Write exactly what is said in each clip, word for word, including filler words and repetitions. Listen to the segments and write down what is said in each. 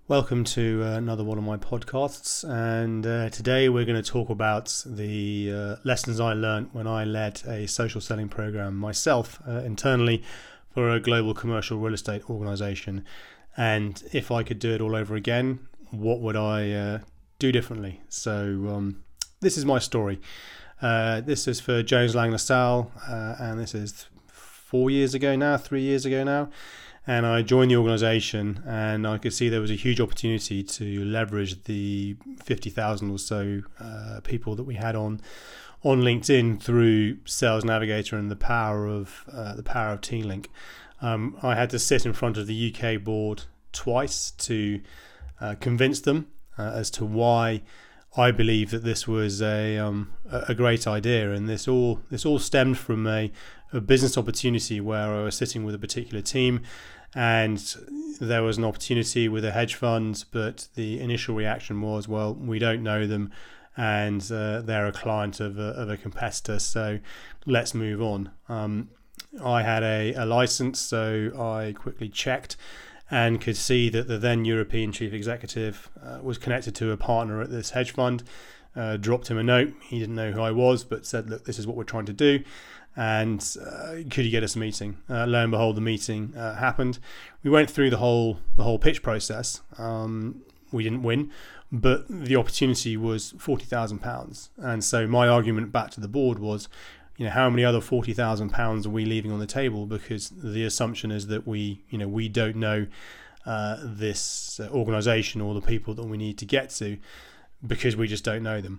Welcome to uh, another one of my podcasts, and uh, today we're going to talk about the uh, lessons I learned when I led a social selling program myself uh, internally for a global commercial real estate organization. And if I could do it all over again, what would I uh, do differently? So um, this is my story. Uh, this is for Jones Lang LaSalle, uh, and this is four years ago now, three years ago now. And I joined the organisation, and I could see there was a huge opportunity to leverage the fifty thousand or so uh, people that we had on on LinkedIn through Sales Navigator and the power of uh, the power of T-Link. Um, I had to sit in front of the U K board twice to uh, convince them uh, as to why I believe that this was a um, a great idea, and this all this all stemmed from a, a business opportunity where I was sitting with a particular team, and there was an opportunity with a hedge fund, but the initial reaction was, well, we don't know them, and uh, they're a client of a, of a competitor, so let's move on. Um, I had a, a license, so I quickly checked and could see that the then European chief executive uh, was connected to a partner at this hedge fund. Uh, dropped him a note. He didn't know who I was, but said, look, this is what we're trying to do, and uh, could you get us a meeting? Uh, lo and behold, the meeting uh, happened. We went through the whole the whole pitch process. Um, we didn't win, but the opportunity was forty thousand pounds. And so my argument back to the board was, you know, how many other forty thousand pounds are we leaving on the table? Because the assumption is that we, you know, we don't know uh, this uh, organisation or the people that we need to get to, because we just don't know them.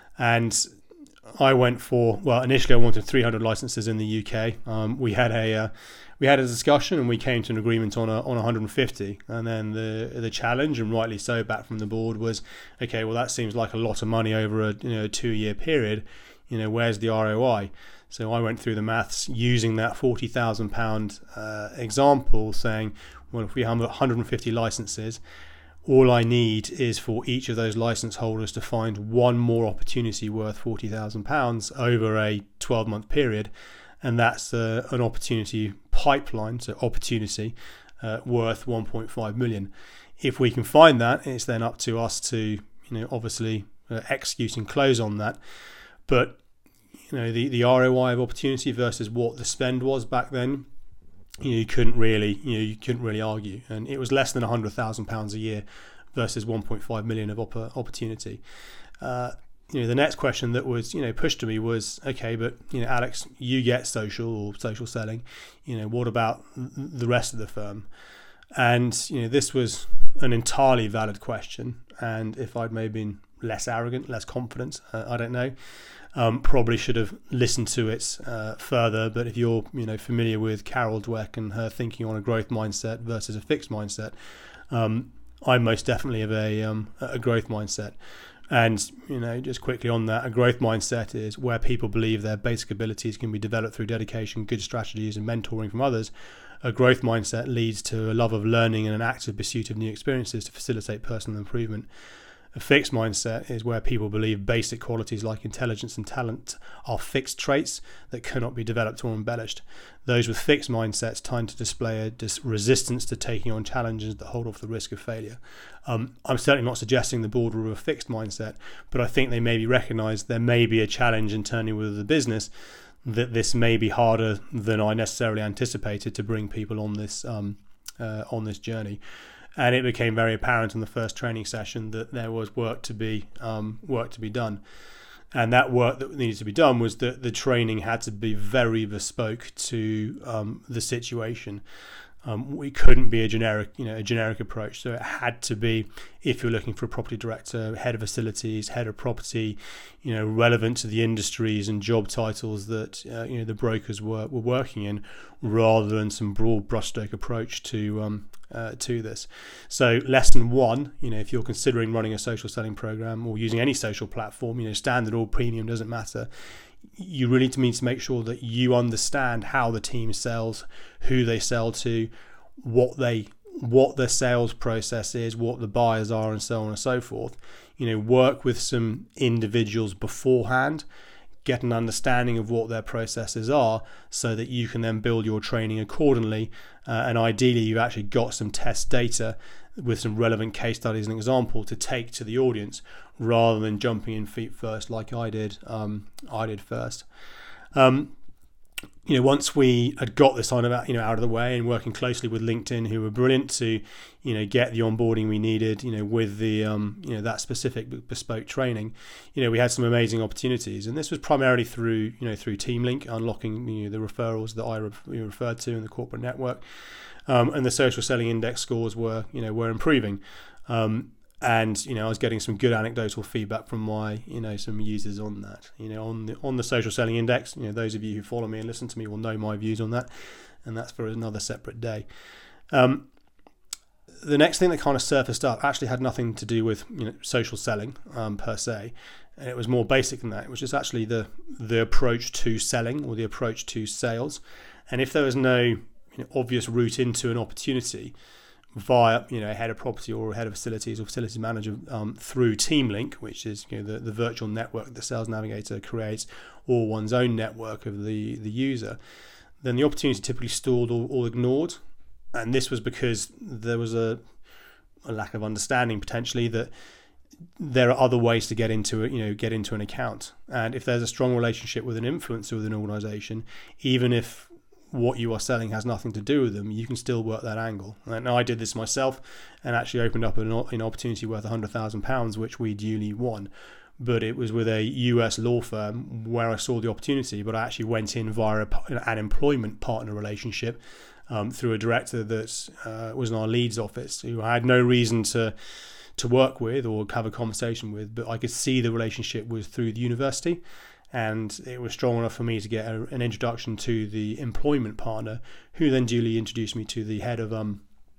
And I went for, well, initially I wanted three hundred licenses in the U K. Um, we had a uh, we had a discussion, and we came to an agreement on a, on one hundred fifty. And then the the challenge, and rightly so, back from the board was, okay, well, that seems like a lot of money over a you know two year period. You know, where's the R O I? So I went through the maths using that forty thousand pound uh, example, saying, well, if we have one hundred fifty licenses, all I need is for each of those license holders to find one more opportunity worth forty thousand pounds over a twelve month period. And that's uh, an opportunity pipeline, so opportunity uh, worth one point five million. If we can find that, it's then up to us to, you know, obviously uh, execute and close on that. But, you know, the, the R O I of opportunity versus what the spend was back then, you know, you couldn't really, you know, you couldn't really argue, and it was less than a hundred thousand pounds a year versus one point five million of op- opportunity. Uh, you know, the next question that was, you know, pushed to me was, okay, but you know, Alex, you get social or social selling, you know, what about the rest of the firm? And you know, this was an entirely valid question, and if I'd maybe been less arrogant, less confident, uh, I don't know. Um, probably should have listened to it uh, further. But if you're, you know, familiar with Carol Dweck and her thinking on a growth mindset versus a fixed mindset, um, I'm most definitely of a um, a growth mindset. And you know, just quickly on that, a growth mindset is where people believe their basic abilities can be developed through dedication, good strategies, and mentoring from others. A growth mindset leads to a love of learning and an active pursuit of new experiences to facilitate personal improvement. A fixed mindset is where people believe basic qualities like intelligence and talent are fixed traits that cannot be developed or embellished. Those with fixed mindsets tend to display a dis- resistance to taking on challenges that hold off the risk of failure. Um, I'm certainly not suggesting the board were a fixed mindset, but I think they maybe recognise there may be a challenge internally with the business, that this may be harder than I necessarily anticipated to bring people on this um, uh, on this journey. And it became very apparent in the first training session that there was work to be um, work to be done. And that work that needed to be done was that the training had to be very bespoke to um, the situation. Um, we couldn't be a generic, you know, a generic approach. So it had to be, if you're looking for a property director, head of facilities, head of property, you know, relevant to the industries and job titles that uh, you know the brokers were, were working in, rather than some broad brushstroke approach to um, uh, to this. So lesson one, you know, if you're considering running a social selling program or using any social platform, you know, standard or premium, doesn't matter. You really need to make sure that you understand how the team sells, who they sell to, what they what the sales process is, what the buyers are, and so on and so forth. You know, work with some individuals beforehand, get an understanding of what their processes are so that you can then build your training accordingly. Uh, and ideally, you've actually got some test data with some relevant case studies and example to take to the audience rather than jumping in feet first like I did. Um, I did first. Um, you know, once we had got this on about, you know, out of the way and working closely with LinkedIn, who were brilliant to, you know, get the onboarding we needed, you know, with the, um, you know, that specific bespoke training, you know, we had some amazing opportunities. And this was primarily through, you know, through TeamLink, unlocking, you know, the referrals that I re- referred to in the corporate network. Um, and the social selling index scores were, you know, were improving. Um, And, you know, I was getting some good anecdotal feedback from my, you know, some users on that. You know, on the on the social selling index, you know, those of you who follow me and listen to me will know my views on that. And that's for another separate day. Um, the next thing that kind of surfaced up actually had nothing to do with, you know, social selling um, per se. And it was more basic than that, which is actually the the approach to selling or the approach to sales. And if there was no, you know, obvious route into an opportunity via, you know, a head of property or a head of facilities or facilities manager um, through TeamLink, which is, you know, the, the virtual network the Sales Navigator creates, or one's own network of the, the user, then the opportunity typically stalled or, or ignored. And this was because there was a, a lack of understanding potentially that there are other ways to get into it, you know, get into an account. And if there's a strong relationship with an influencer with an organization, even if what you are selling has nothing to do with them, you can still work that angle. And I did this myself and actually opened up an, an opportunity worth one hundred thousand pounds, which we duly won. But it was with a U S law firm where I saw the opportunity, but I actually went in via a, an employment partner relationship um, through a director that uh, was in our Leeds office, who I had no reason to to work with or have a conversation with, but I could see the relationship was through the university. And it was strong enough for me to get a, an introduction to the employment partner, who then duly introduced me to the head of um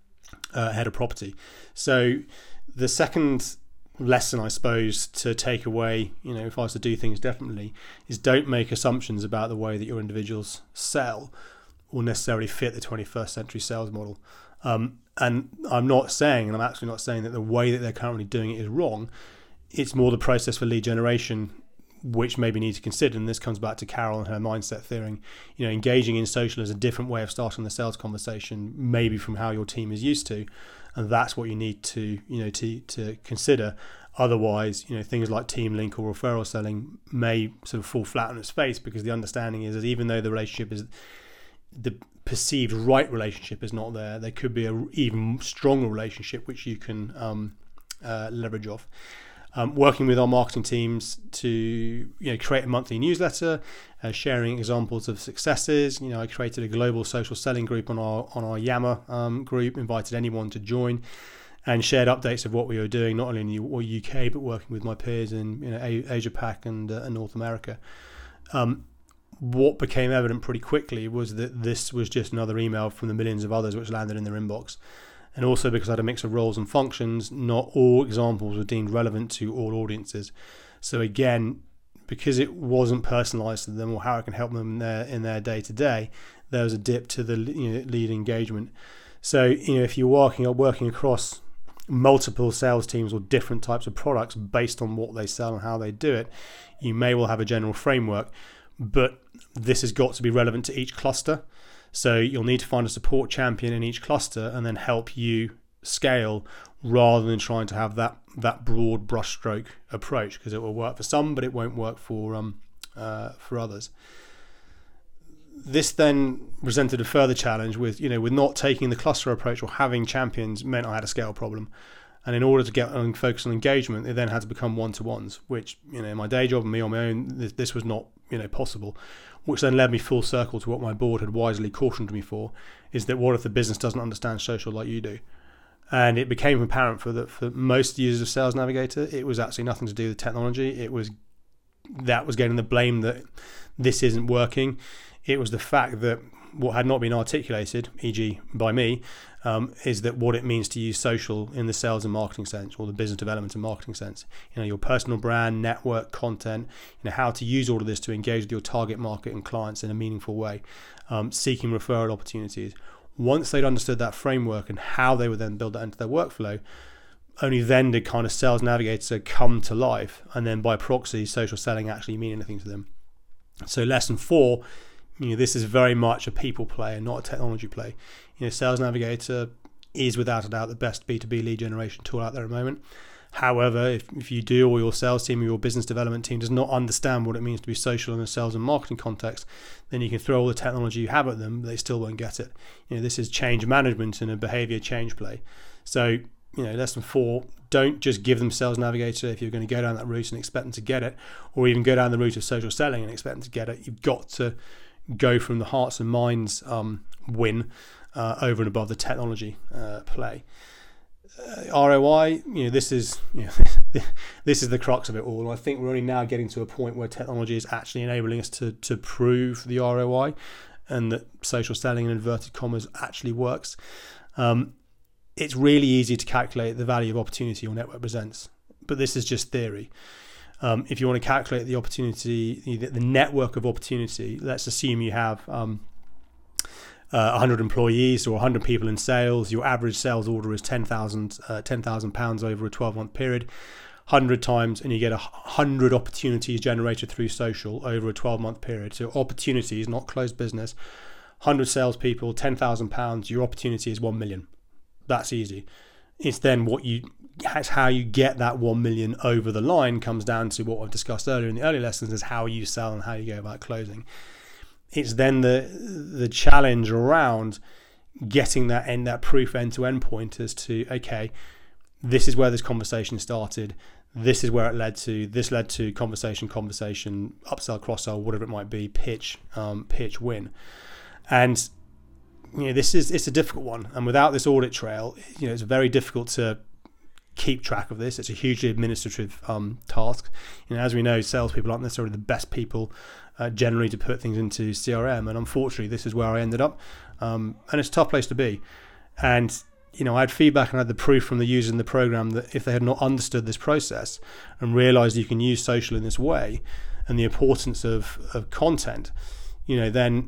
uh, head of property. So the second lesson, I suppose, to take away, you know, if I was to do things differently, is don't make assumptions about the way that your individuals sell or necessarily fit the twenty-first century sales model. Um, and I'm not saying, and I'm actually not saying that the way that they're currently doing it is wrong. It's more the process for lead generation which maybe need to consider. And this comes back to Carol and her mindset theory. You know, engaging in social is a different way of starting the sales conversation, maybe from how your team is used to, and that's what you need to, you know, to to consider. Otherwise, you know, things like TeamLink or referral selling may sort of fall flat on its face, because the understanding is that even though the relationship is the perceived right relationship is not there, there could be a even stronger relationship which you can um, uh, leverage off. Um, working with our marketing teams to, you know, create a monthly newsletter, uh, sharing examples of successes. You know, I created a global social selling group on our on our Yammer um, group, invited anyone to join, and shared updates of what we were doing, not only in the U K but working with my peers in, you know, Asia Pac and, uh, and North America. Um, what became evident pretty quickly was that this was just another email from the millions of others which landed in their inbox. And also because I had a mix of roles and functions, not all examples were deemed relevant to all audiences. So again, because it wasn't personalised to them or how I can help them in their in their day to day, there was a dip to the, you know, lead engagement. So, you know, if you're working or working across multiple sales teams or different types of products based on what they sell and how they do it, you may well have a general framework, but this has got to be relevant to each cluster. So you'll need to find a support champion in each cluster and then help you scale, rather than trying to have that that broad brushstroke approach, because it will work for some, but it won't work for um uh, for others. This then presented a further challenge with, you know, with not taking the cluster approach or having champions meant I had a scale problem. And in order to get on focus on engagement, it then had to become one-to-ones, which, you know, in my day job and me on my own, this, this was not, you know, possible. Which then led me full circle to what my board had wisely cautioned me for, is that what if the business doesn't understand social like you do? And it became apparent for the, for most users of Sales Navigator, it was actually nothing to do with technology. It was that was getting the blame that this isn't working. It was the fact that what had not been articulated, for example by me, um, is that what it means to use social in the sales and marketing sense, or the business development and marketing sense. You know, your personal brand, network, content, you know, how to use all of this to engage with your target market and clients in a meaningful way, um, seeking referral opportunities. Once they'd understood that framework and how they would then build that into their workflow, only then did kind of Sales Navigator come to life, and then by proxy, social selling actually mean anything to them. So lesson four, you know, this is very much a people play and not a technology play. You know, Sales Navigator is without a doubt the best B two B lead generation tool out there at the moment. However, if, if you do, or your sales team or your business development team does not understand what it means to be social in a sales and marketing context, then you can throw all the technology you have at them, but they still won't get it. You know, this is change management and a behavior change play. So, you know, lesson four, don't just give them Sales Navigator if you're going to go down that route and expect them to get it, or even go down the route of social selling and expect them to get it. You've got to go from the hearts and minds um, win uh, over and above the technology uh, play. Uh, R O I, you know, this is you know, this is the crux of it all. And I think we're only now getting to a point where technology is actually enabling us to to prove the R O I, and that social selling in inverted commas actually works. Um, it's really easy to calculate the value of opportunity your network presents, but this is just theory. Um, if you want to calculate the opportunity, the, the network of opportunity, let's assume you have um, Uh, one hundred employees or one hundred people in sales. Your average sales order is ten thousand uh, ten thousand pounds over a twelve month period, one hundred times, and you get one hundred opportunities generated through social over a twelve month period. So opportunities, not closed business. one hundred salespeople, ten thousand pounds. Your opportunity is one million. That's easy. It's then what you, that's how you get that one million over the line comes down to what I've discussed earlier in the early lessons, is how you sell and how you go about closing. It's then the the challenge around getting that end, that proof end-to-end point as to, okay, this is where this conversation started, this is where it led to, this led to conversation, conversation, upsell, cross-sell, whatever it might be, pitch, um, pitch, win. And you know, this is it's a difficult one. And without this audit trail, you know, it's very difficult to keep track of this. It's a hugely administrative um, task. You know, as we know, salespeople aren't necessarily the best people uh, generally to put things into C R M, and unfortunately, this is where I ended up. Um, and it's a tough place to be. And you know, I had feedback and I had the proof from the users in the program that if they had not understood this process and realised you can use social in this way and the importance of of content, you know, then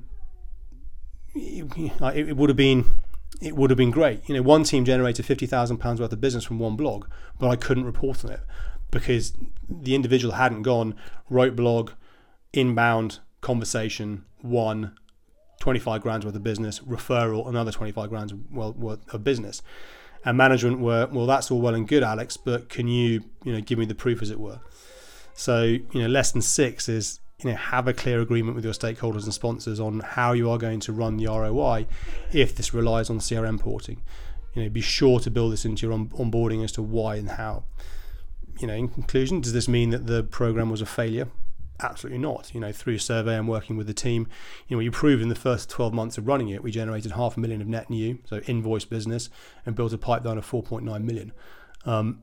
it, it would have been. It would have been great. You know, one team generated fifty thousand pounds worth of business from one blog, but I couldn't report on it because the individual hadn't gone, wrote blog, inbound, conversation, one, twenty-five grand worth of business, referral, another twenty-five grand worth of business. And management were, well, that's all well and good, Alex, but can you, you know, give me the proof, as it were? So, you know, lesson six is, you know, have a clear agreement with your stakeholders and sponsors on how you are going to run the R O I if this relies on C R M porting. You know, be sure to build this into your on- onboarding as to why and how. You know, in conclusion, does this mean that the program was a failure? Absolutely not. You know, through survey and working with the team, you know, we proved in the first twelve months of running it, we generated half a million of net new, so invoice business, and built a pipeline of four point nine million. Um,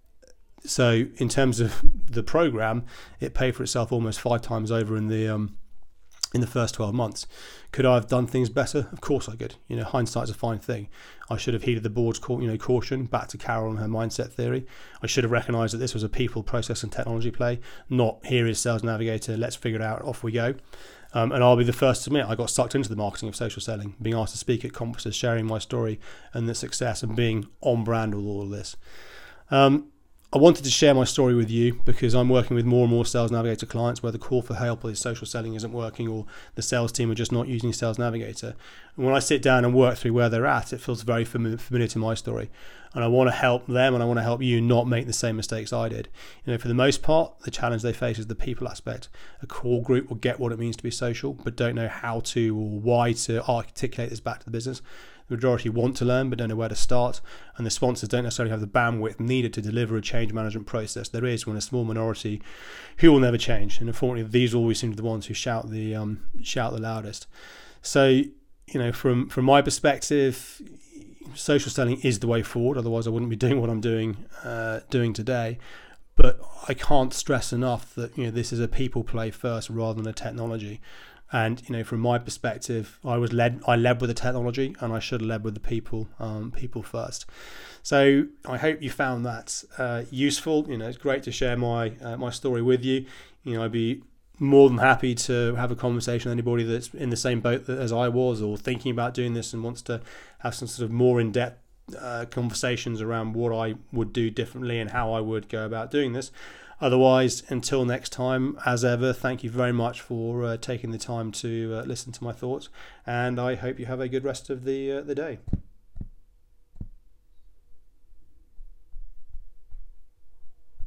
So in terms of the program, it paid for itself almost five times over in the um, in the first twelve months. Could I have done things better? Of course I could. You know, hindsight's a fine thing. I should have heeded the board's you know caution. Back to Carol and her mindset theory. I should have recognised that this was a people, process, and technology play. Not here is Sales Navigator. Let's figure it out. Off we go. Um, and I'll be the first to admit I got sucked into the marketing of social selling, being asked to speak at conferences, sharing my story and the success, and being on brand with all of this. Um, I wanted to share my story with you because I'm working with more and more Sales Navigator clients where the call for help with social selling isn't working, or the sales team are just not using Sales Navigator. And when I sit down and work through where they're at, it feels very familiar to my story. And I want to help them, and I want to help you not make the same mistakes I did. You know, for the most part, the challenge they face is the people aspect. A core group will get what it means to be social, but don't know how to or why to articulate this back to the business. The majority want to learn but don't know where to start, and the sponsors don't necessarily have the bandwidth needed to deliver a change management process. There is when a small minority who will never change, and unfortunately these always seem to be the ones who shout the um, shout the loudest. So, you know, from from my perspective, social selling is the way forward. Otherwise, I wouldn't be doing what I'm doing uh, doing today. But I can't stress enough that, you know, this is a people play first rather than a technology. And, you know, from my perspective, I was led, I led with the technology, and I should have led with the people, um, people first. So I hope you found that uh, useful. You know, it's great to share my uh, my story with you. You know, I'd be more than happy to have a conversation with anybody that's in the same boat as I was, or thinking about doing this and wants to have some sort of more in-depth uh, conversations around what I would do differently and how I would go about doing this. Otherwise, until next time, as ever, thank you very much for uh, taking the time to uh, listen to my thoughts, and I hope you have a good rest of the uh, the day.